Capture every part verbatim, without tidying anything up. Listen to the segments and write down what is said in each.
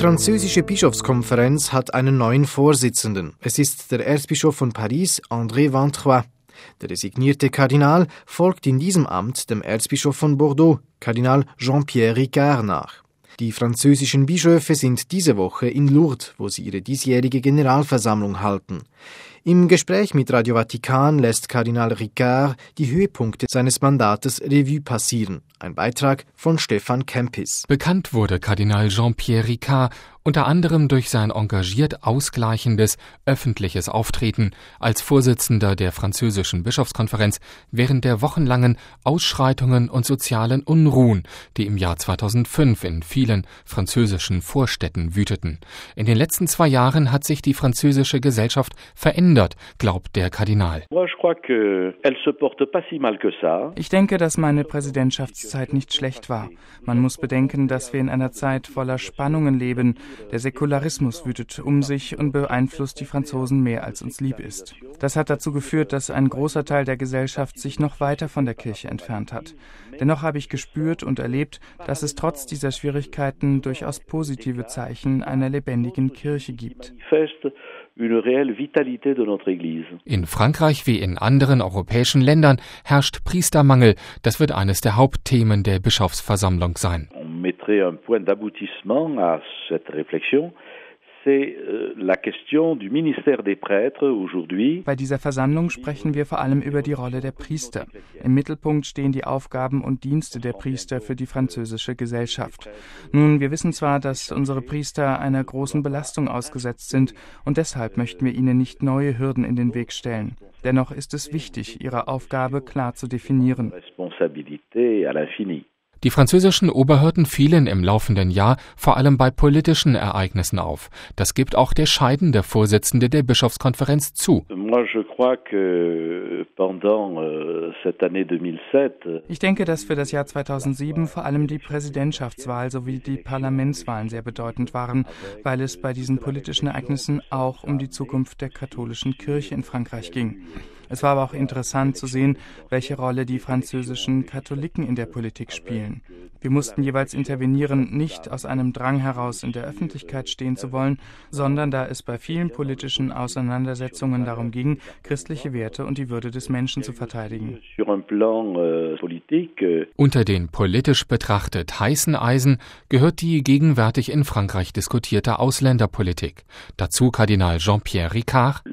Die französische Bischofskonferenz hat einen neuen Vorsitzenden. Es ist der Erzbischof von Paris, André Vantroy. Der designierte Kardinal folgt in diesem Amt dem Erzbischof von Bordeaux, Kardinal Jean-Pierre Ricard, nach. Die französischen Bischöfe sind diese Woche in Lourdes, wo sie ihre diesjährige Generalversammlung halten. Im Gespräch mit Radio Vatikan lässt Kardinal Ricard die Höhepunkte seines Mandates Revue passieren. Ein Beitrag von Stefan Kempis. Bekannt wurde Kardinal Jean-Pierre Ricard unter anderem durch sein engagiert ausgleichendes öffentliches Auftreten als Vorsitzender der französischen Bischofskonferenz während der wochenlangen Ausschreitungen und sozialen Unruhen, die im Jahr zweitausendfünf in vielen französischen Vorstädten wüteten. In den letzten zwei Jahren hat sich die französische Gesellschaft verändert, glaubt der Kardinal. Ich denke, dass meine Präsidentschaftszeit nicht schlecht war. Man muss bedenken, dass wir in einer Zeit voller Spannungen leben. Der Säkularismus wütet um sich und beeinflusst die Franzosen mehr, als uns lieb ist. Das hat dazu geführt, dass ein großer Teil der Gesellschaft sich noch weiter von der Kirche entfernt hat. Dennoch habe ich gespürt und erlebt, dass es trotz dieser Schwierigkeiten durchaus positive Zeichen einer lebendigen Kirche gibt. In Frankreich wie in anderen europäischen Ländern herrscht Priestermangel. Das wird eines der Hauptthemen der Bischofsversammlung sein. Bei dieser Versammlung sprechen wir vor allem über die Rolle der Priester. Im Mittelpunkt stehen die Aufgaben und Dienste der Priester für die französische Gesellschaft. Nun, wir wissen zwar, dass unsere Priester einer großen Belastung ausgesetzt sind und deshalb möchten wir ihnen nicht neue Hürden in den Weg stellen. Dennoch ist es wichtig, ihre Aufgabe klar zu definieren. Die französischen Oberhirten fielen im laufenden Jahr vor allem bei politischen Ereignissen auf. Das gibt auch der scheidende Vorsitzende der Bischofskonferenz zu. Ich denke, dass für das Jahr zweitausendsieben vor allem die Präsidentschaftswahl sowie die Parlamentswahlen sehr bedeutend waren, weil es bei diesen politischen Ereignissen auch um die Zukunft der katholischen Kirche in Frankreich ging. Es war aber auch interessant zu sehen, welche Rolle die französischen Katholiken in der Politik spielen. Wir mussten jeweils intervenieren, nicht aus einem Drang heraus in der Öffentlichkeit stehen zu wollen, sondern da es bei vielen politischen Auseinandersetzungen darum ging, christliche Werte und die Würde des Menschen zu verteidigen. Unter den politisch betrachtet heißen Eisen gehört die gegenwärtig in Frankreich diskutierte Ausländerpolitik. Dazu Kardinal Jean-Pierre Ricard.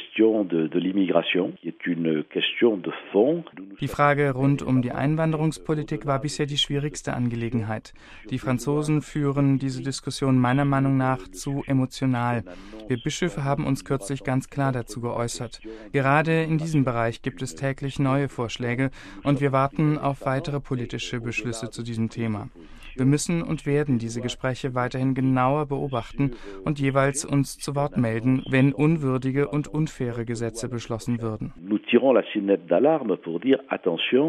Die Frage rund um die Einwanderungspolitik war bisher die schwierigste Angelegenheit. Die Franzosen führen diese Diskussion meiner Meinung nach zu emotional. Wir Bischöfe haben uns kürzlich ganz klar dazu geäußert. Gerade in diesem Bereich gibt es täglich neue Vorschläge und wir warten auf weitere politische Beschlüsse zu diesem Thema. Wir müssen und werden diese Gespräche weiterhin genauer beobachten und jeweils uns zu Wort melden, wenn unwürdige und unfaire Gesetze beschlossen würden.